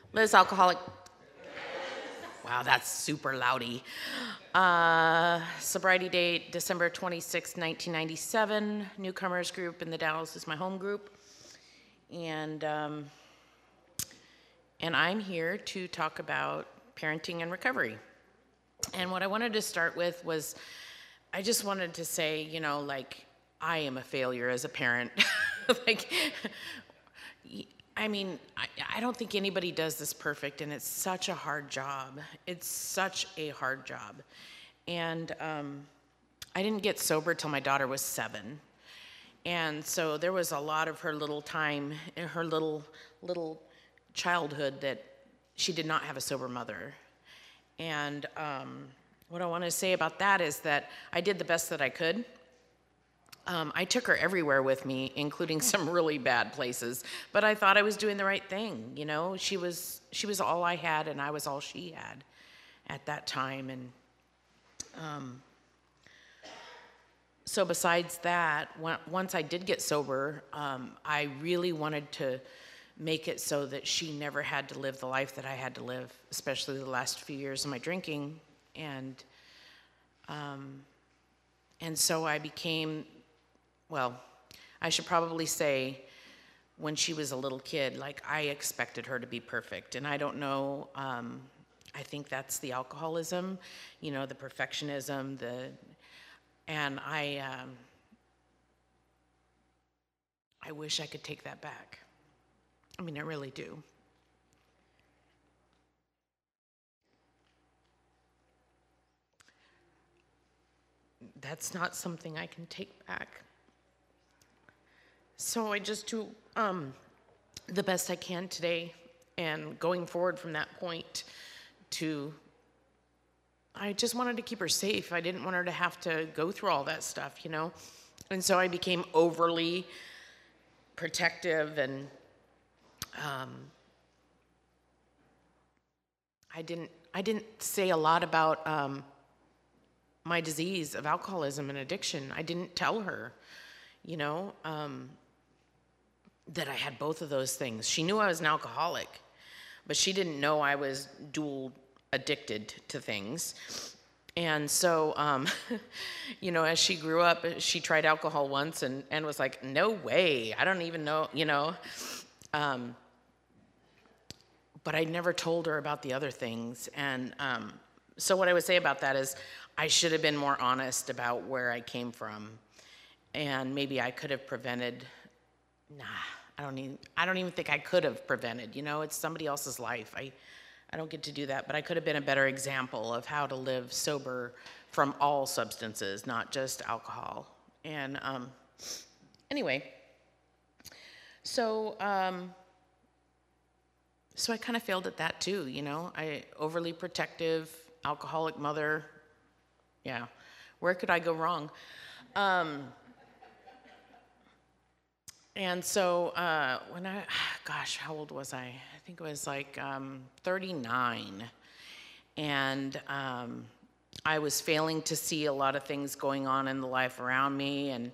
Liz, alcoholic. Wow, that's super loudy. Sobriety date, December 26, 1997. Newcomers group in the Dalles is my home group. And I'm here to talk about parenting and recovery. And what I wanted to start with was, I just wanted to say, I am a failure as a parent. I don't think anybody does this perfect, and it's such a hard job. It's such a hard job. And I didn't get sober till my daughter was 7. And so there was a lot of her little time, in her little childhood, that she did not have a sober mother. And what I want to say about that is that I did the best that I could. I took her everywhere with me, including some really bad places, but I thought I was doing the right thing. She was all I had, and I was all she had at that time. And so besides that, once I did get sober, I really wanted to make it so that she never had to live the life that I had to live, especially the last few years of my drinking. And so I became, I should probably say, when she was a little kid, I expected her to be perfect. And I don't know, I think that's the alcoholism, the perfectionism, and I wish I could take that back. I really do. That's not something I can take back. So I just do the best I can today, and going forward from that point I just wanted to keep her safe. I didn't want her to have to go through all that stuff, And so I became overly protective, and I didn't say a lot about my disease of alcoholism and addiction. I didn't tell her, that I had both of those things. She knew I was an alcoholic, but she didn't know I was dual addicted to things. And so, as she grew up, she tried alcohol once and was like, no way, I don't even know, but I never told her about the other things. And so what I would say about that is I should have been more honest about where I came from. And maybe I could have prevented, I don't even think I could have prevented, it's somebody else's life. I don't get to do that, but I could have been a better example of how to live sober from all substances, not just alcohol. And anyway, so I kind of failed at that too, I overly protective, alcoholic mother. Yeah, where could I go wrong? And so when how old was I? I think it was 39. And I was failing to see a lot of things going on in the life around me and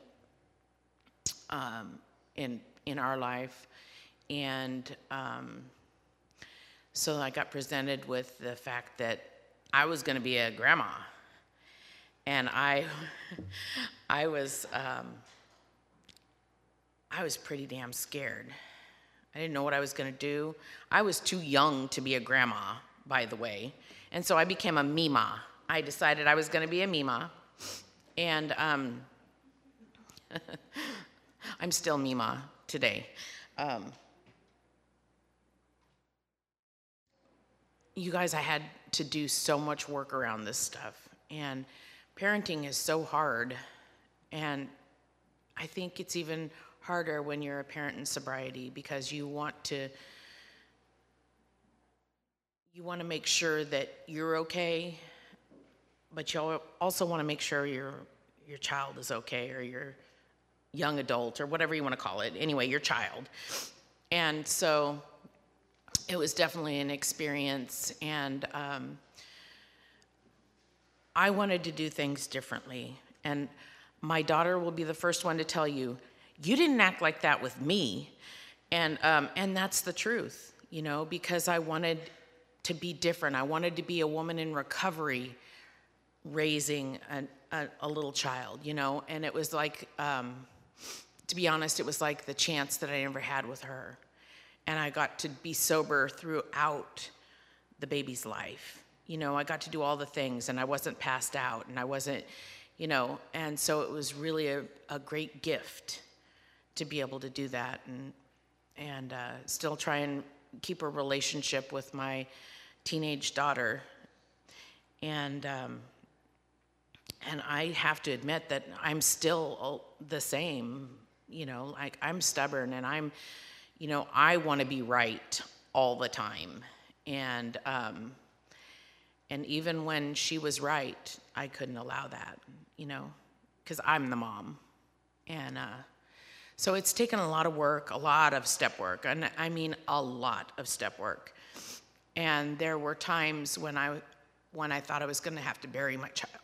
in our life. And so I got presented with the fact that I was going to be a grandma. And I was pretty damn scared. I didn't know what I was going to do. I was too young to be a grandma, by the way. And so I became a Mima. I decided I was going to be a Mima. And I'm still Mima today. You guys, I had to do so much work around this stuff. And parenting is so hard. And I think it's even harder when you're a parent in sobriety, because you want to make sure that you're okay, but you also want to make sure your child is okay, or your young adult, or whatever you want to call it. Anyway, your child. And so it was definitely an experience, and I wanted to do things differently. And my daughter will be the first one to tell you, you didn't act like that with me. And that's the truth. because I wanted to be different. I wanted to be a woman in recovery raising a little child, and it was like, to be honest, it was like the chance that I never had with her. And I got to be sober throughout the baby's life. I got to do all the things, and I wasn't passed out, and I wasn't, and so it was really a great gift to be able to do that, and still try and keep a relationship with my teenage daughter. And I have to admit that I'm still the same, like I'm stubborn, and I want to be right all the time. And even when she was right, I couldn't allow that, because I'm the mom. And so it's taken a lot of work, a lot of step work, and I mean a lot of step work. And there were times when I thought I was going to have to bury my child.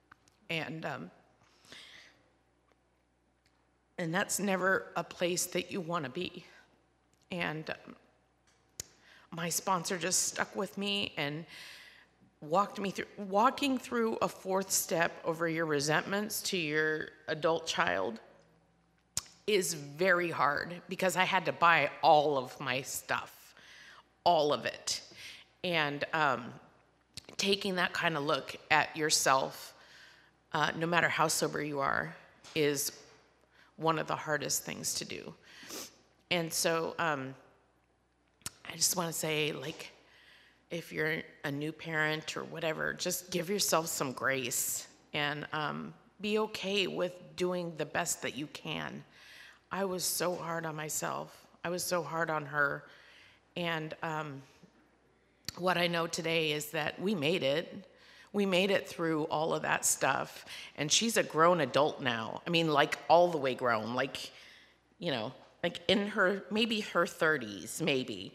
And that's never a place that you want to be. And my sponsor just stuck with me and walking through a fourth step over your resentments to your adult child is very hard, because I had to buy all of my stuff, all of it. And taking that kind of look at yourself, no matter how sober you are, is one of the hardest things to do. And so I just want to say, like, if you're a new parent or whatever, just give yourself some grace and be okay with doing the best that you can. I was so hard on myself. I was so hard on her. And what I know today is that we made it. We made it through all of that stuff. And she's a grown adult now. I mean, like all the way grown, like in her, maybe her 30s, maybe.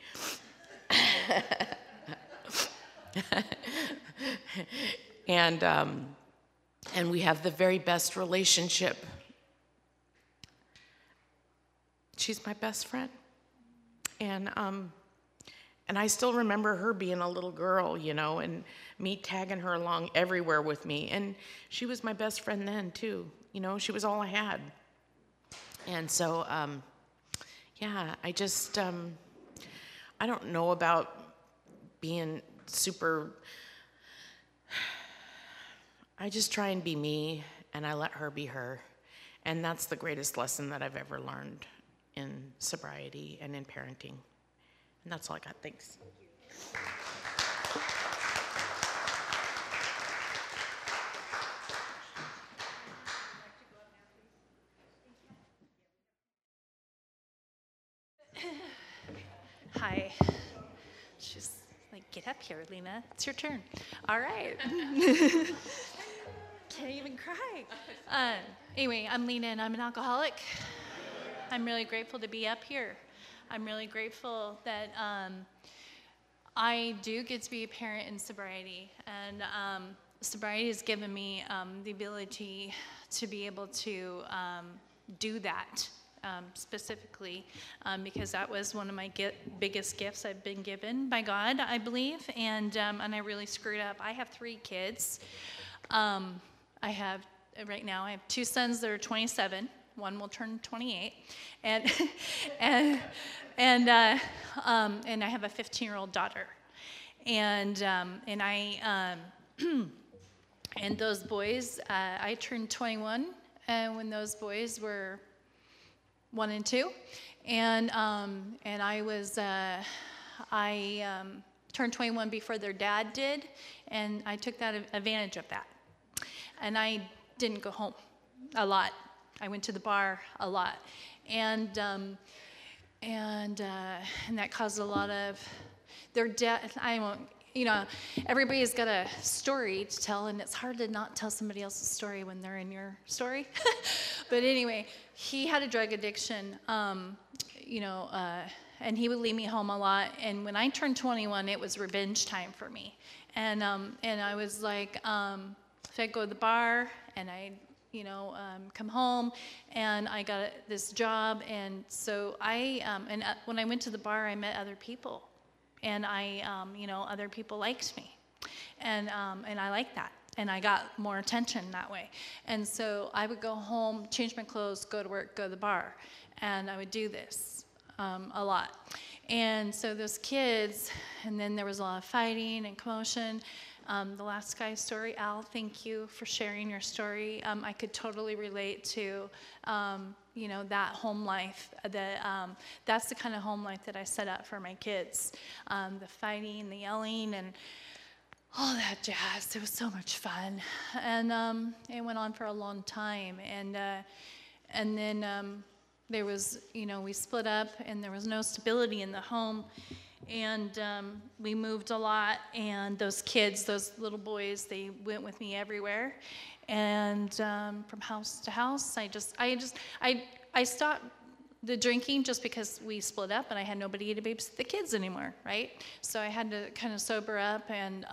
And we have the very best relationship. She's my best friend. And I still remember her being a little girl, and me tagging her along everywhere with me. And she was my best friend then, too. She was all I had. And so, I just, I don't know about being super, I just try and be me, and I let her be her. And that's the greatest lesson that I've ever learned in sobriety and in parenting. And that's all I got. Thanks. Hi. She's like, get up here, Lena. It's your turn. All right. Can't even cry. Anyway, I'm Lena, and I'm an alcoholic. I'm really grateful to be up here. I'm really grateful that I do get to be a parent in sobriety, and sobriety has given me the ability to be able to do that specifically, because that was one of my biggest gifts I've been given by God, I believe, and I really screwed up. I have 3 kids. Right now I have 2 sons that are 27. One will turn 28, and I have a 15-year-old daughter, and those boys. I turned 21 when those boys were 1 and 2, and I turned 21 before their dad did, and I took that advantage of that, and I didn't go home a lot. I went to the bar a lot, and that caused a lot of their death. I won't, everybody's got a story to tell, and it's hard to not tell somebody else's story when they're in your story. But anyway, he had a drug addiction, and he would leave me home a lot. And when I turned 21, it was revenge time for me, and I was like, if I go to the bar and I come home, and I got this job, and so when I went to the bar, I met other people, and other people liked me, and I liked that. And I got more attention that way. And so I would go home, change my clothes, go to work, go to the bar. And I would do this a lot. And so those kids, and then there was a lot of fighting and commotion. The last guy's story, Al, thank you for sharing your story. I could totally relate to, that home life. That's the kind of home life that I set up for my kids. The fighting, the yelling, and all that jazz. It was so much fun. And it went on for a long time. And then there was, we split up, and there was no stability in the home. And we moved a lot. And those kids, those little boys, they went with me everywhere. And from house to house, I stopped the drinking just because we split up and I had nobody to babysit the kids anymore, right? So I had to kind of sober up, and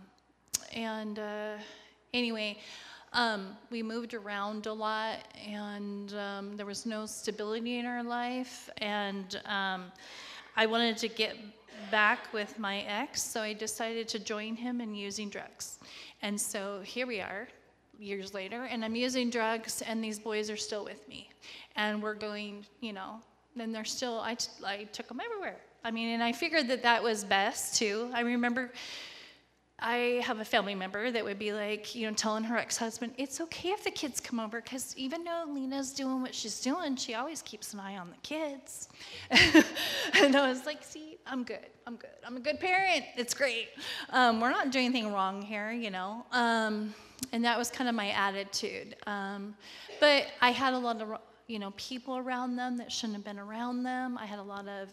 anyway, we moved around a lot, and there was no stability in our life, and I wanted to get back with my ex, so I decided to join him in using drugs. And so here we are, years later, and I'm using drugs, and these boys are still with me. And we're going, and they're still, I took them everywhere. And I figured that was best, too. I remember I have a family member that would be like, telling her ex-husband, it's okay if the kids come over, because even though Lena's doing what she's doing, she always keeps an eye on the kids. And I was like, see, I'm good. I'm a good parent. It's great. We're not doing anything wrong here, and that was kind of my attitude. But I had a lot of, people around them that shouldn't have been around them. I had a lot of,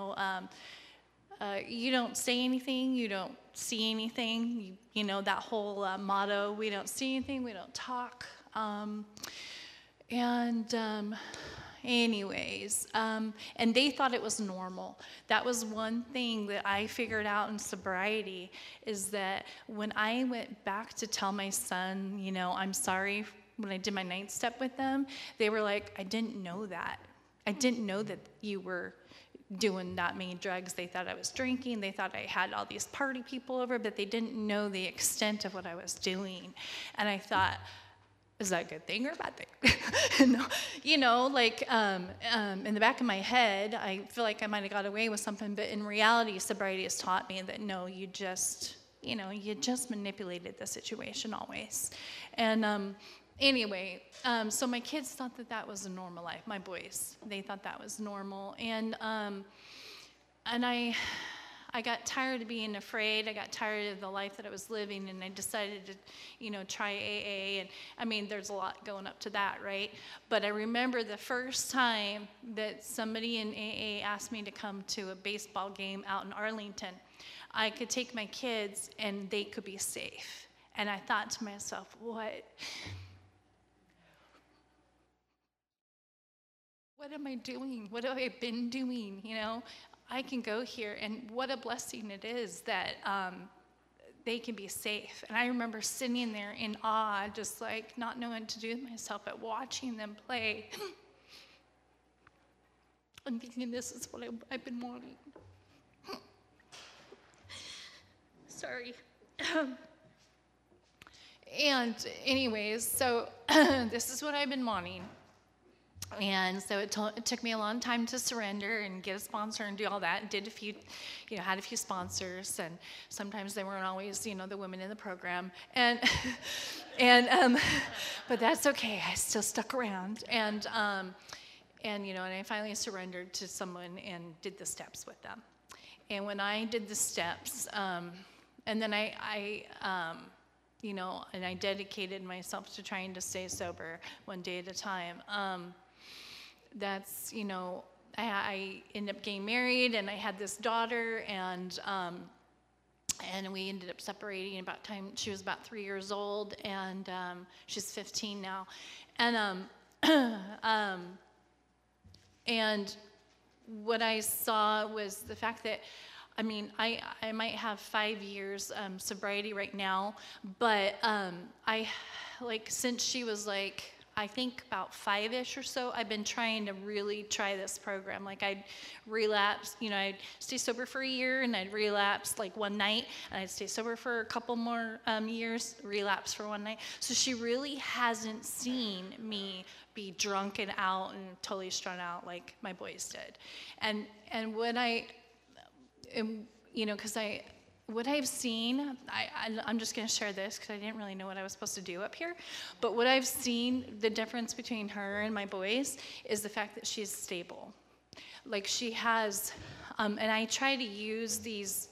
you don't say anything, you don't see anything, that whole motto, we don't see anything, we don't talk. Anyways, and they thought it was normal. That was one thing that I figured out in sobriety, is that when I went back to tell my son, I'm sorry, when I did my 9th step with them, they were like, I didn't know that. I didn't know that you were doing that many drugs. They thought I was drinking. They thought I had all these party people over, but they didn't know the extent of what I was doing. And I thought, is that a good thing or a bad thing? No, in the back of my head, I feel like I might have got away with something, but in reality, sobriety has taught me that no, you just manipulated the situation always. And anyway, so my kids thought that was a normal life. My boys, they thought that was normal. And I got tired of being afraid. I got tired of the life that I was living, and I decided to, try AA. And there's a lot going up to that, right? But I remember the first time that somebody in AA asked me to come to a baseball game out in Arlington. I could take my kids, and they could be safe. And I thought to myself, what am I doing? What have I been doing? I can go here, and what a blessing it is that they can be safe. And I remember sitting there in awe, just like not knowing what to do with myself, but watching them play. I'm thinking, this is what I've been wanting. Sorry. And anyways, so this is what I've been wanting. And so it took me a long time to surrender and get a sponsor and do all that. Did a few, had a few sponsors, and sometimes they weren't always, the women in the program. And but that's okay. I still stuck around. And I finally surrendered to someone and did the steps with them. And when I did the steps, and then I dedicated myself to trying to stay sober one day at a time. That's, I ended up getting married, and I had this daughter, and we ended up separating about time. She was about 3 years old, and she's 15 now. And what I saw was the fact that, I might have 5 years sobriety right now, but since she was I think about 5-ish or so, I've been trying to really try this program. Like I'd relapse, I'd stay sober for a year and I'd relapse like one night, and I'd stay sober for a couple more years, relapse for one night. So she really hasn't seen me be drunk and out and totally strung out like my boys did. And when what I've seen, I'm just going to share this because I didn't really know what I was supposed to do up here. But what I've seen, the difference between her and my boys is the fact that she's stable. Like she has, and I try to use these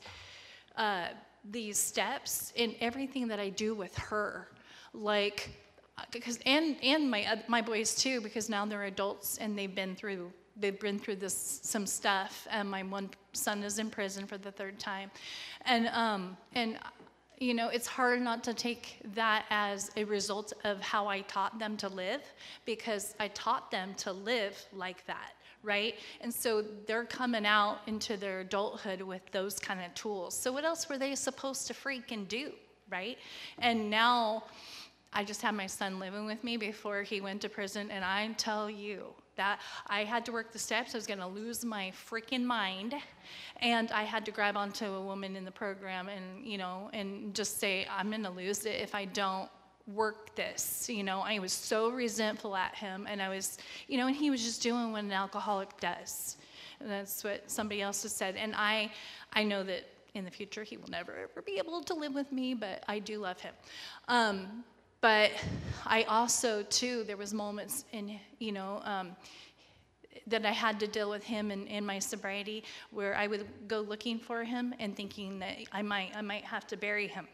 steps in everything that I do with her. Like, because and my boys too, because now they're adults and they've been through some stuff, and my one son is in prison for the 3rd time, and it's hard not to take that as a result of how I taught them to live, because I taught them to live like that, right? And so they're coming out into their adulthood with those kind of tools. So what else were they supposed to freaking do, right? And now I just had my son living with me before he went to prison, and I tell you that I had to work the steps. I was going to lose my freaking mind, and I had to grab onto a woman in the program and just say, I'm going to lose it if I don't work this. I was so resentful at him, and I was, and he was just doing what an alcoholic does. And that's what somebody else has said. And I know that in the future he will never ever be able to live with me, but I do love him. But I also, too, there was moments in, that I had to deal with him in my sobriety, where I would go looking for him and thinking that I might have to bury him.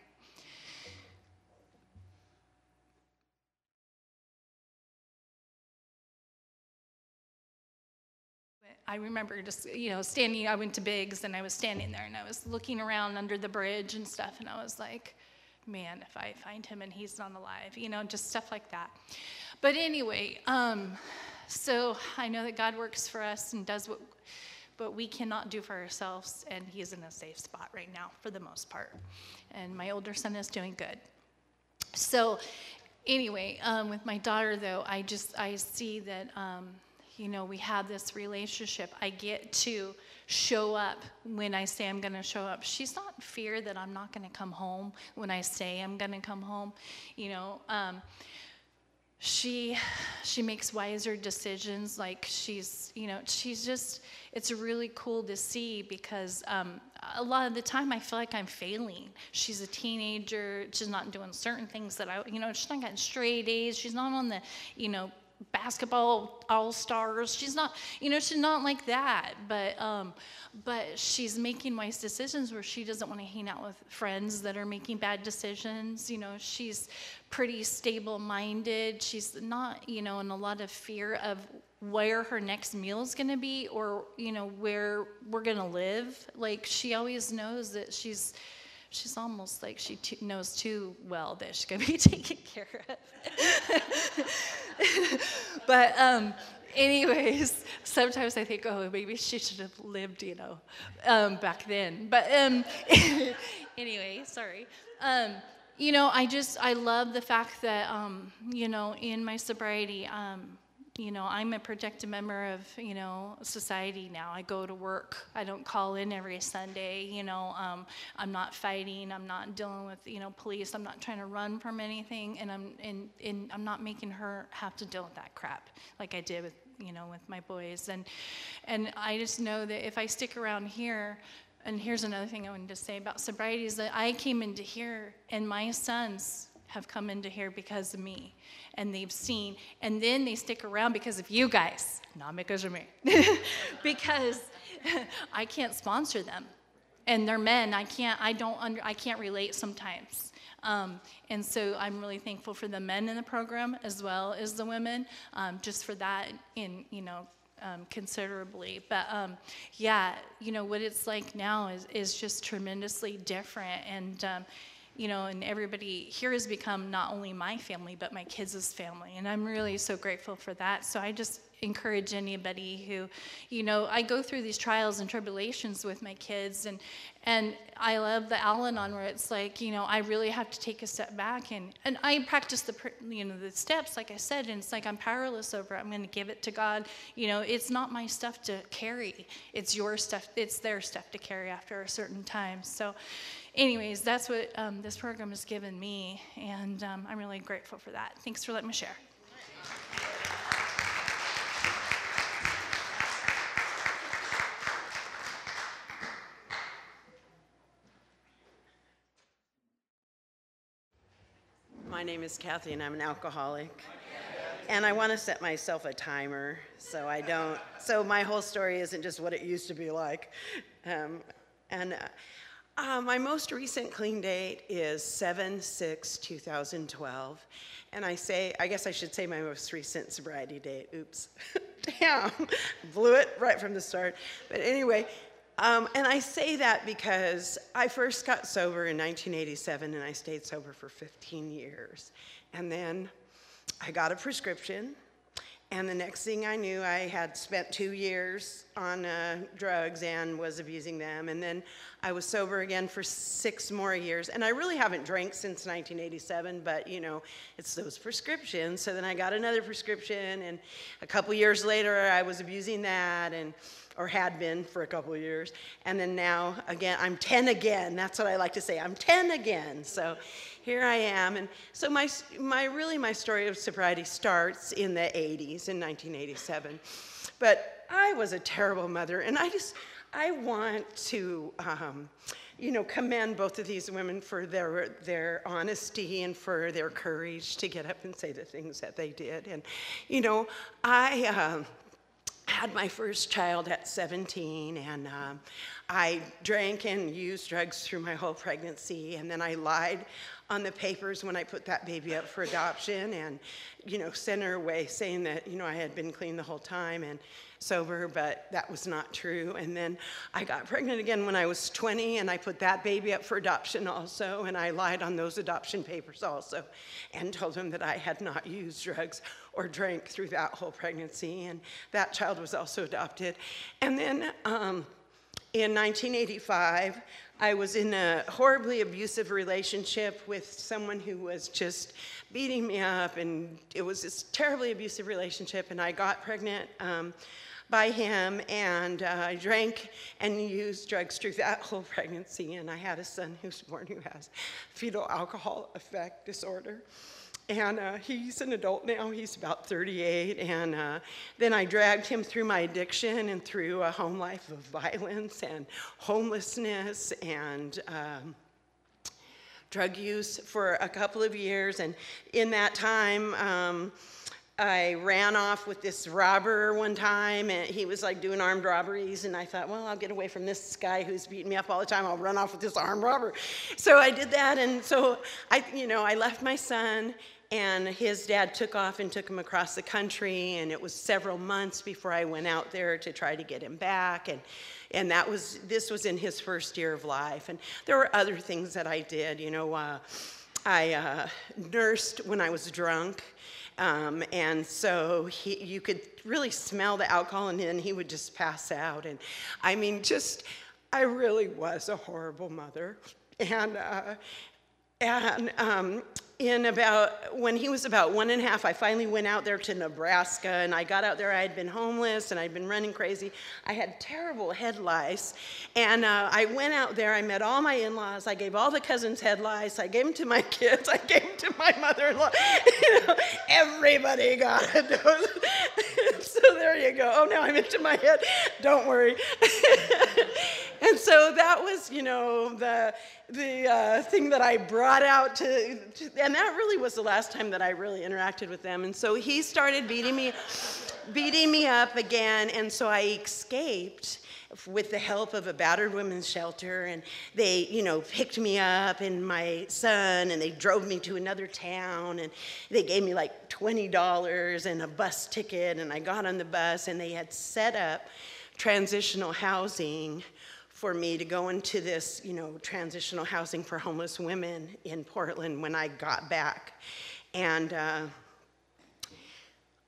I remember just, standing, I went to Biggs, and I was standing there, and I was looking around under the bridge and stuff, and I was like, man, if I find him and he's not alive, just stuff like that. But anyway, so I know that God works for us and does what we cannot do for ourselves, and he's in a safe spot right now for the most part. And my older son is doing good. So anyway, with my daughter, though, I see that, we have this relationship. I get to show up when I say I'm going to show up. She's not in fear that I'm not going to come home when I say I'm going to come home. She makes wiser decisions. Like she's just, it's really cool to see, because a lot of the time I feel like I'm failing. She's a teenager. She's not doing certain things that she's not getting straight A's. She's not on the, basketball all-stars. She's not, she's not like that, but she's making wise decisions where she doesn't want to hang out with friends that are making bad decisions. She's pretty stable-minded. She's not, in a lot of fear of where her next meal is going to be, or, where we're going to live. Like, she always knows that she's almost like she knows too well that she's going to be taken care of. But anyways, sometimes I think, oh, maybe she should have lived, back then. But anyway, sorry. I love the fact that, in my sobriety, I'm a protected member of, society now. I go to work. I don't call in every Sunday. I'm not fighting. I'm not dealing with, police. I'm not trying to run from anything. And I'm not making her have to deal with that crap like I did with, with my boys. And I just know that if I stick around here, and here's another thing I wanted to say about sobriety, is that I came into here, and my sons have come into here because of me, and they've seen, and then they stick around because of you guys, not because of me, because I can't sponsor them, and they're men. I can't relate sometimes, and so I'm really thankful for the men in the program as well as the women, just for that, considerably. But what it's like now is just tremendously different, and and everybody here has become not only my family, but my kids' family. And I'm really so grateful for that. So encourage anybody who, I go through these trials and tribulations with my kids, and I love the Al-Anon where it's like, I really have to take a step back, and I practice the steps, like I said, and it's like I'm powerless over it. I'm going to give it to God. It's not my stuff to carry. It's your stuff. It's their stuff to carry after a certain time. So anyways, that's what this program has given me, and I'm really grateful for that. Thanks for letting me share. My name is Kathy, and I'm an alcoholic. And I want to set myself a timer so my whole story isn't just what it used to be like. My most recent clean date is 7/6/2012. And I guess I should say my most recent sobriety date. Oops. Damn. Blew it right from the start. But anyway, and I say that because I first got sober in 1987, and I stayed sober for 15 years. And then I got a prescription, and the next thing I knew, I had spent 2 years on drugs and was abusing them. And then I was sober again for 6 more years. And I really haven't drank since 1987, but, it's those prescriptions. So then I got another prescription, and a couple years later, I was abusing that, or had been for a couple of years. And then now, again, I'm 10 again. That's what I like to say. I'm 10 again. So here I am. And so my story of sobriety starts in the 80s, in 1987. But I was a terrible mother, and I want to commend both of these women for their honesty and for their courage to get up and say the things that they did. And, I had my first child at 17, and I drank and used drugs through my whole pregnancy, and then I lied on the papers when I put that baby up for adoption, and sent her away saying that I had been clean the whole time and sober, but that was not true. And then I got pregnant again when I was 20, and I put that baby up for adoption also, and I lied on those adoption papers also, and told them that I had not used drugs or drank through that whole pregnancy, and that child was also adopted. And then in 1985, I was in a horribly abusive relationship with someone who was just beating me up, and it was this terribly abusive relationship, and I got pregnant by him, and I drank and used drugs through that whole pregnancy, and I had a son who's born who has fetal alcohol effect disorder. And he's an adult now. He's about 38. And then I dragged him through my addiction and through a home life of violence and homelessness and drug use for a couple of years. And in that time, I ran off with this robber one time, and he was like doing armed robberies, and I thought, well, I'll get away from this guy who's beating me up all the time. I'll run off with this armed robber. So I did that, and so I left my son, and his dad took off and took him across the country, and it was several months before I went out there to try to get him back, and this was in his first year of life. And there were other things that I did. I nursed when I was drunk. And so you could really smell the alcohol, and then he would just pass out. And I really was a horrible mother. When he was about 1.5, I finally went out there to Nebraska, and I got out there. I had been homeless, and I'd been running crazy. I had terrible head lice, and I went out there. I met all my in-laws. I gave all the cousins head lice. I gave them to my kids. I gave them to my mother-in-law. Everybody got it. So there you go. Oh, now I'm into my head. Don't worry. And so that was, the thing that I brought out and that really was the last time that I really interacted with them. And so he started beating me up again, and so I escaped with the help of a battered women's shelter, and they, picked me up and my son, and they drove me to another town, and they gave me like $20 and a bus ticket, and I got on the bus, and they had set up transitional housing for me to go into this, transitional housing for homeless women in Portland when I got back. And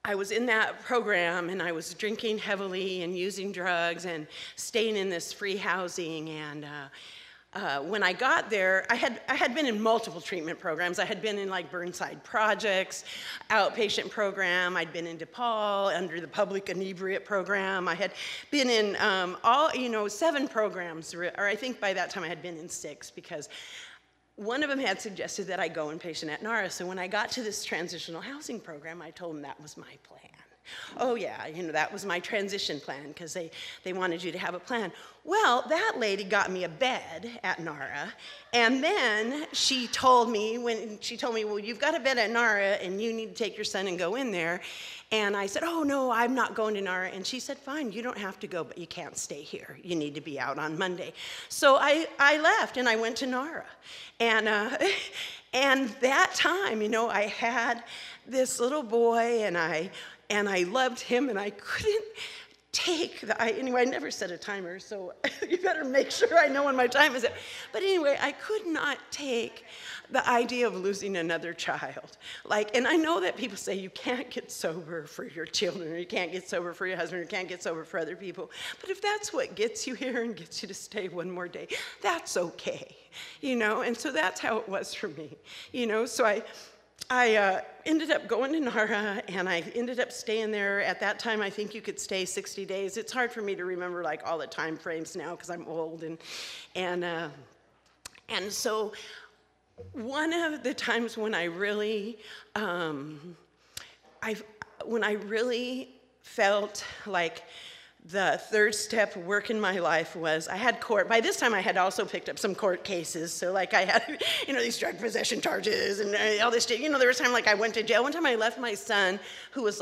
I was in that program, and I was drinking heavily and using drugs and staying in this free housing. And when I got there, I had been in multiple treatment programs. I had been in like Burnside Projects, outpatient program. I'd been in DePaul under the public inebriate program. I had been in 7 programs, or I think by that time I had been in 6, because one of them had suggested that I go inpatient at NARA. So when I got to this transitional housing program, I told them that was my plan. Oh yeah, that was my transition plan, because they wanted you to have a plan. Well, that lady got me a bed at NARA, and then she told me, well, you've got a bed at NARA, and you need to take your son and go in there. And I said, oh no, I'm not going to NARA. And she said, fine, you don't have to go, but you can't stay here. You need to be out on Monday. So I left, and I went to NARA. And that time, I had this little boy, and I loved him, and I couldn't take anyway, I never set a timer, so you better make sure I know when my time is up. But anyway, I could not take the idea of losing another child. And I know that people say you can't get sober for your children, or you can't get sober for your husband, or you can't get sober for other people. But if that's what gets you here and gets you to stay one more day, that's okay, And so that's how it was for me, So I ended up going to NARA, and I ended up staying there. At that time, I think you could stay 60 days. It's hard for me to remember all the time frames now, because I'm old, and so one of the times when I really felt like the third step work in my life was I had court. By this time, I had also picked up some court cases. So I had, these drug possession charges and all this shit. There was time I went to jail. One time I left my son, who was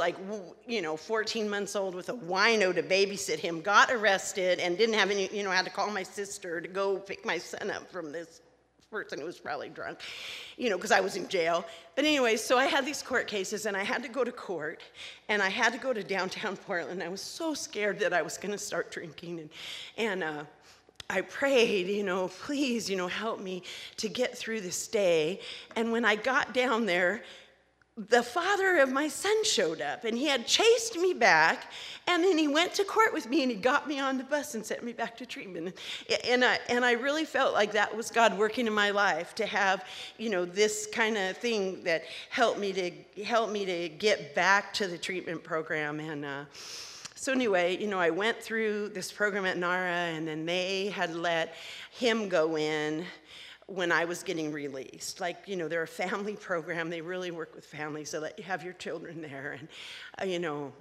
14 months old, with a wino to babysit him, got arrested, and didn't have any, had to call my sister to go pick my son up from this person who was probably drunk, because I was in jail. But anyway, so I had these court cases, and I had to go to court, and I had to go to downtown Portland. I was so scared that I was going to start drinking, and I prayed, please, help me to get through this day. And when I got down there, the father of my son showed up, and he had chased me back, and then he went to court with me, and he got me on the bus and sent me back to treatment. And I really felt like that was God working in my life, to have, this kind of thing that helped me to get back to the treatment program. And so anyway, I went through this program at NARA, and then they had let him go in when I was getting released. They're a family program. They really work with families. They let you have your children there. And,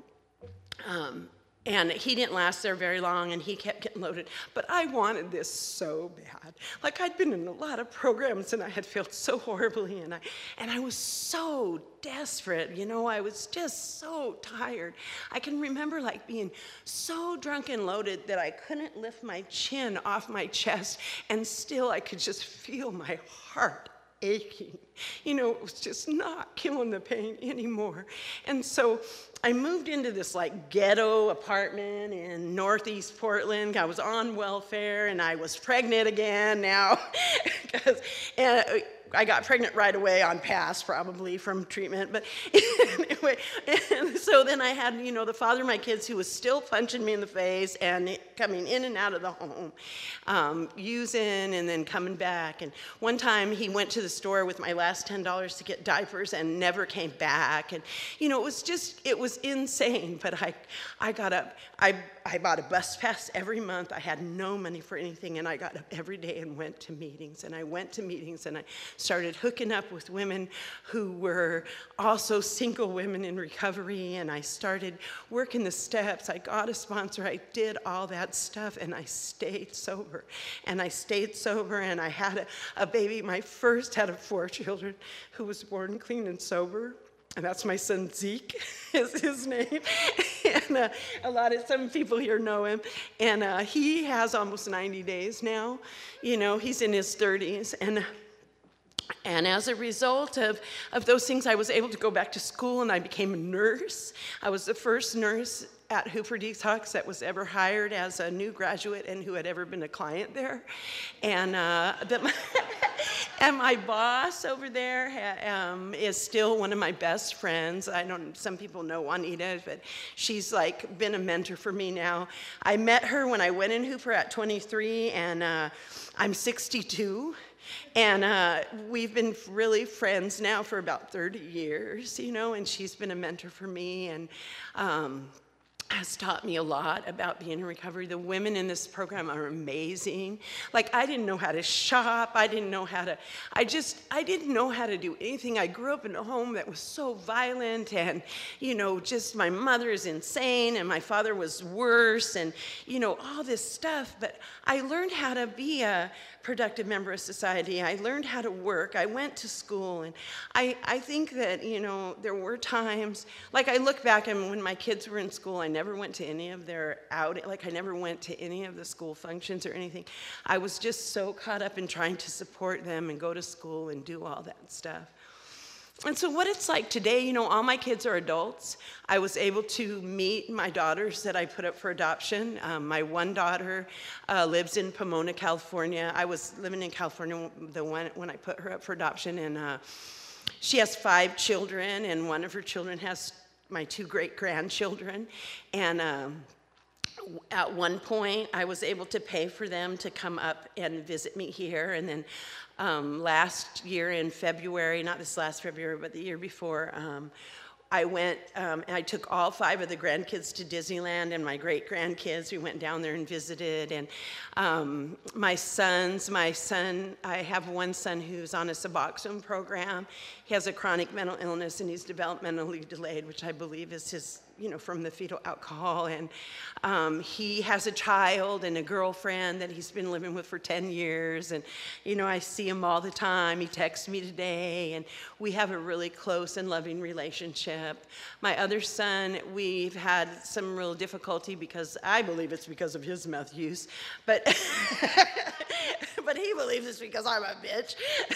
and he didn't last there very long, and he kept getting loaded. But I wanted this so bad. I'd been in a lot of programs, and I had failed so horribly, and I was so desperate, I was just so tired. I can remember being so drunk and loaded that I couldn't lift my chin off my chest, and still I could just feel my heart aching. It was just not killing the pain anymore. And so I moved into this ghetto apartment in Northeast Portland. I was on welfare, and I was pregnant again now. And I got pregnant right away on pass, probably from treatment. But anyway, and so then I had, the father of my kids, who was still punching me in the face and coming in and out of the home, using and then coming back. And one time he went to the store with my last $10 to get diapers and never came back. And, it was insane. But I got up. I bought a bus pass every month. I had no money for anything, and I got up every day and went to meetings. And I went to meetings, and I started hooking up with women who were also single women in recovery, and I started working the steps. I got a sponsor. I did all that stuff, and I stayed sober. And I had a baby. My first out of 4 children, who was born clean and sober. And that's my son Zeke, is his name. And some people here know him. And he has almost 90 days now. He's in his 30s. And as a result of those things, I was able to go back to school, and I became a nurse. I was the first nurse at Hooper Detox that was ever hired as a new graduate and who had ever been a client there. And And my boss over there is still one of my best friends. Some people know Juanita, but she's like been a mentor for me now. I met her when I went in Hooper at 23, and I'm 62. And we've been really friends now for about 30 years, and she's been a mentor for me, and has taught me a lot about being in recovery. The women in this program are amazing. Like, I didn't know how to shop. I didn't know how to do anything. I grew up in a home that was so violent, and, just my mother is insane, and my father was worse, and, all this stuff. But I learned how to be a productive member of society. I learned how to work. I went to school, and I think that, there were times, like I look back, and when my kids were in school, I never went to any of their I never went to any of the school functions or anything. I was just so caught up in trying to support them and go to school and do all that stuff. And so what it's like today, all my kids are adults. I was able to meet my daughters that I put up for adoption. My one daughter lives in Pomona, California. I was living in California when I put her up for adoption, and she has 5 children, and one of her children has my 2 great-grandchildren. And at one point, I was able to pay for them to come up and visit me here, and then last year in February, not this last February, but the year before, I went and I took all 5 of the grandkids to Disneyland, and my great-grandkids, we went down there and visited. And my son, I have one son who's on a Suboxone program. He has a chronic mental illness, and he's developmentally delayed, which I believe is his, from the fetal alcohol. And he has a child and a girlfriend that he's been living with for 10 years. And, I see him all the time. He texts me today, and we have a really close and loving relationship. My other son, we've had some real difficulty because I believe it's because of his meth use, but but he believes it's because I'm a bitch.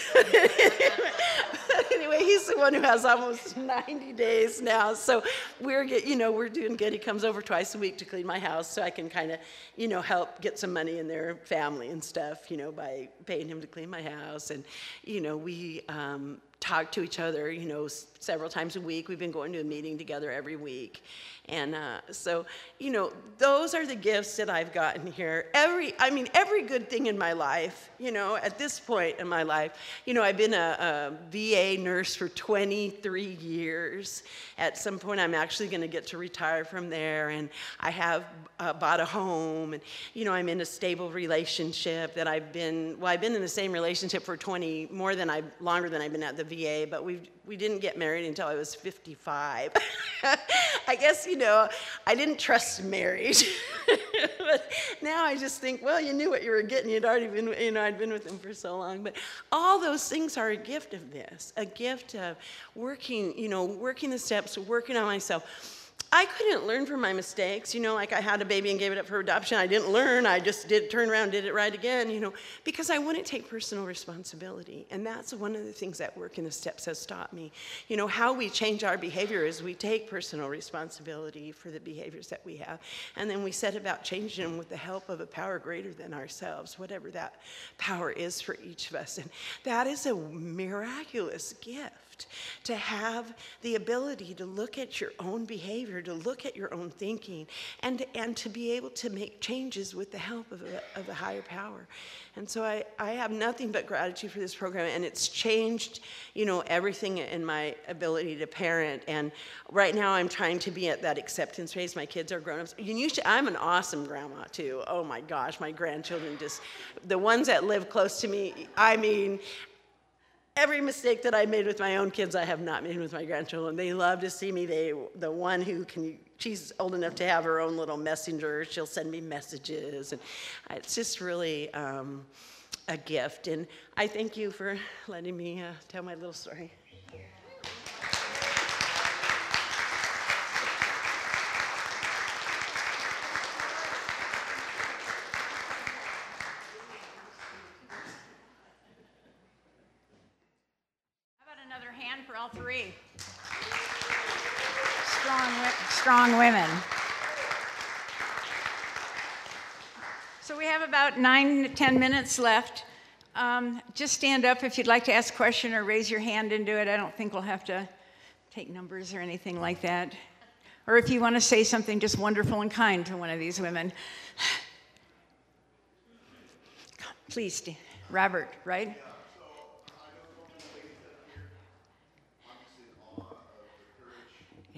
Anyway, he's the one who has almost 90 days now, so we're doing good. He comes over twice a week to clean my house, so I can kind of, help get some money in their family and stuff, by paying him to clean my house. And, we talk to each other, several times a week. We've been going to a meeting together every week. And so, those are the gifts that I've gotten here. Every good thing in my life, at this point in my life, I've been a VA nurse for 23 years. At some point, I'm actually going to get to retire from there. And I have bought a home. And, I'm in a stable relationship that I've been in the same relationship for longer than I've been at the VA, but we didn't get married until I was 55. I guess, I didn't trust marriage. But now I just think, well, you knew what you were getting. You'd already been, I'd been with him for so long. But all those things are a gift of this, a gift of working the steps, working on myself. I couldn't learn from my mistakes, like I had a baby and gave it up for adoption. I didn't learn. I just turned around, did it right again, because I wouldn't take personal responsibility. And that's one of the things that Work in the Steps has taught me. How we change our behavior is we take personal responsibility for the behaviors that we have, and then we set about changing them with the help of a power greater than ourselves, whatever that power is for each of us. And that is a miraculous gift, to have the ability to look at your own behavior, to look at your own thinking, and to be able to make changes with the help of a higher power. And so I have nothing but gratitude for this program, and it's changed, everything in my ability to parent. And right now I'm trying to be at that acceptance phase. My kids are grown-ups. I'm an awesome grandma, too. Oh my gosh, my grandchildren the ones that live close to me, every mistake that I made with my own kids, I have not made with my grandchildren. They love to see me. The one she's old enough to have her own little messenger. She'll send me messages. And it's just really a gift. And I thank you for letting me tell my little story. For all 3. Strong women. So we have about 9 to 10 minutes left. Just stand up if you'd like to ask a question or raise your hand and do it. I don't think we'll have to take numbers or anything like that. Or if you want to say something just wonderful and kind to one of these women. Please, Robert, right? Yeah.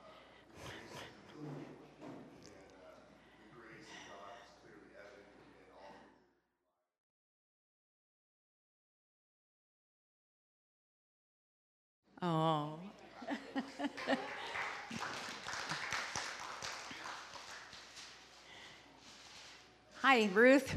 Oh. Hi, Ruth.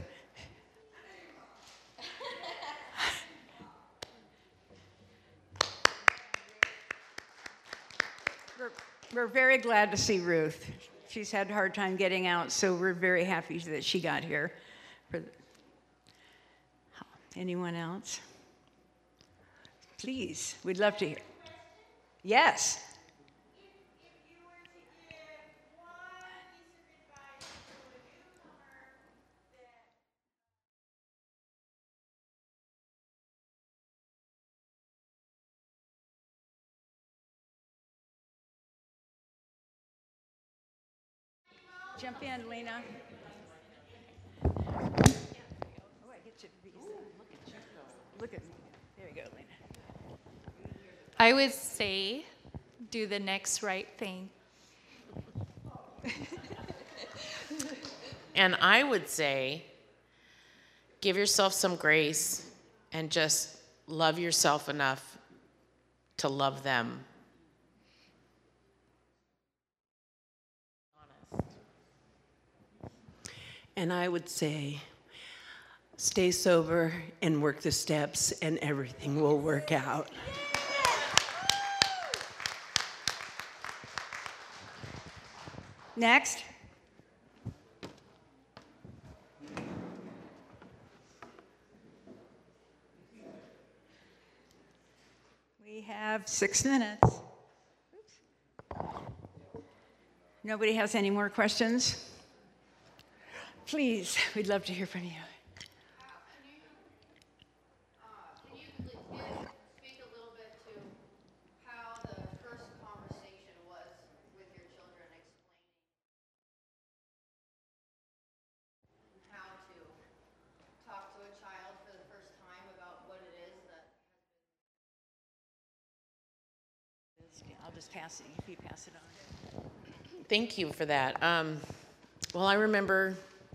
We're very glad to see Ruth. She's had a hard time getting out, so we're very happy that she got here. Anyone else? Please, we'd love to hear. Yes. Jump in, Lena. Oh, I get to be. Look at me. There you go, Lena. I would say, do the next right thing. And I would say, give yourself some grace and just love yourself enough to love them. And I would say, stay sober and work the steps, and everything will work out. Next. We have 6 minutes. Oops. Nobody has any more questions? Please, we'd love to hear from you. Can you speak a little bit to how the first conversation was with your children, explaining how to talk to a child for the first time about what it is that I'll just pass it, if you pass it on. Thank you for that. Well, I remember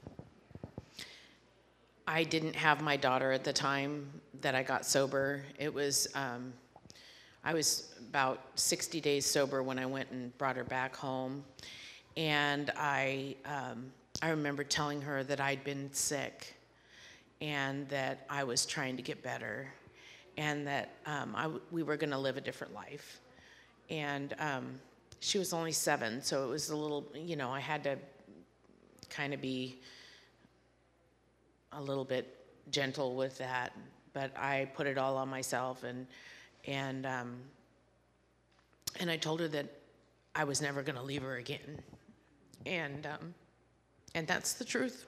I didn't have my daughter at the time that I got sober. It was, I was about 60 days sober when I went and brought her back home. And I remember telling her that I'd been sick and that I was trying to get better and that we were going to live a different life. And she was only 7, so it was a little, I had to kind of be a little bit gentle with that, but I put it all on myself, and I told her that I was never going to leave her again, and that's the truth.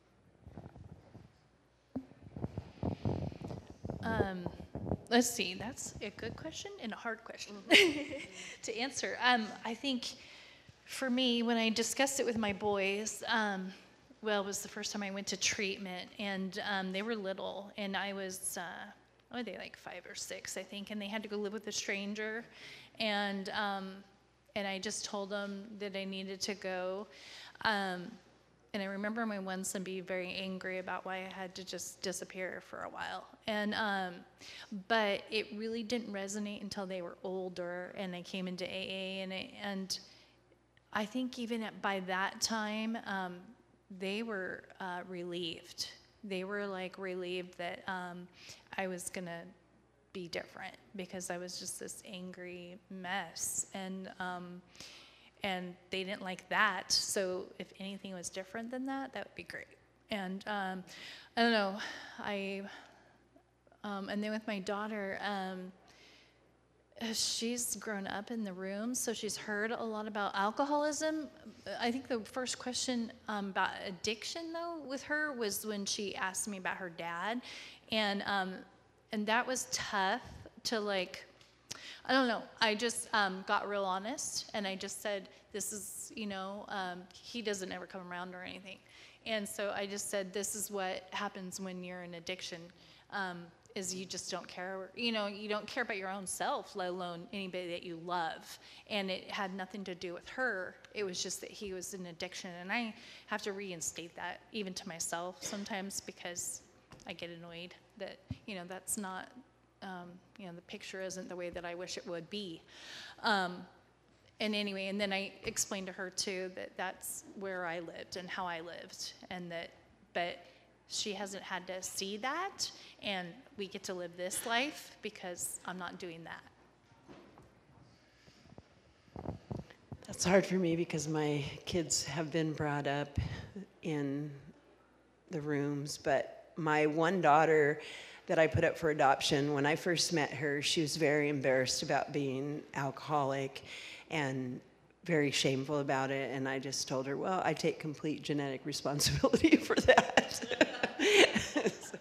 Let's see, that's a good question and a hard question to answer. I think for me, when I discussed it with my boys, well, it was the first time I went to treatment, and they were little, and I was, they like 5 or 6, I think, and they had to go live with a stranger, and I just told them that I needed to go. And I remember my one son being very angry about why I had to just disappear for a while. And but it really didn't resonate until they were older, and I came into AA, and I think even by that time, they were relieved. They were like relieved that I was gonna be different, because I was just this angry mess, and they didn't like that. So if anything was different than that, that would be great. And I don't know, and then with my daughter, she's grown up in the room, so she's heard a lot about alcoholism. I think the first question about addiction, though, with her was when she asked me about her dad, and that was tough to, like, I don't know. I just got real honest, and I just said, this is, he doesn't ever come around or anything. And so I just said, this is what happens when you're in addiction, is you just don't care. You don't care about your own self, let alone anybody that you love. And it had nothing to do with her. It was just that he was in addiction. And I have to reinstate that even to myself sometimes, because I get annoyed that, that's not, the picture isn't the way that I wish it would be. And anyway, and then I explained to her too that that's where I lived and how I lived, and but she hasn't had to see that, and we get to live this life because I'm not doing that. That's hard for me because my kids have been brought up in the rooms, but my one daughter that I put up for adoption, when I first met her, she was very embarrassed about being alcoholic and very shameful about it, and I just told her, well, I take complete genetic responsibility for that. So.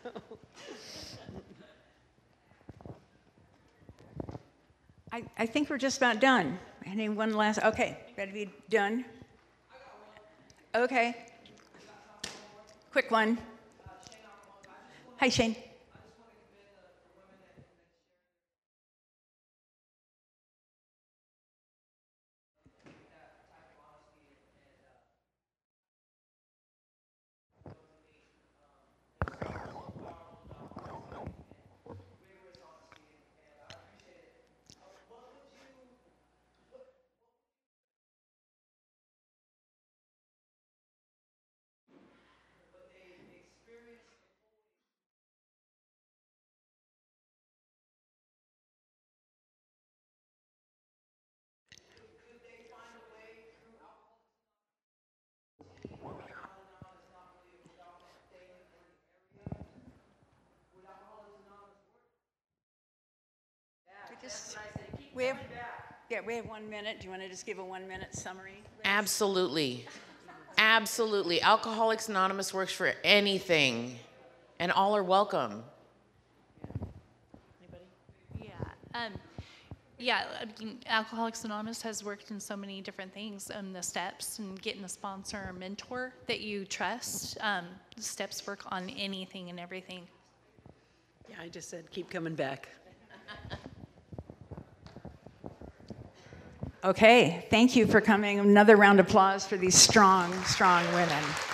I think we're just about done. Anyone last? Okay, ready to be done? Okay. Quick one. Hi, Shane. We have 1 minute. Do you want to just give a 1 minute summary? Absolutely. Absolutely. Alcoholics Anonymous works for anything, and all are welcome. Yeah, Alcoholics Anonymous has worked in so many different things, the steps and getting a sponsor or mentor that you trust. The steps work on anything and everything. Yeah, I just said keep coming back. Okay, thank you for coming. Another round of applause for these strong, strong women.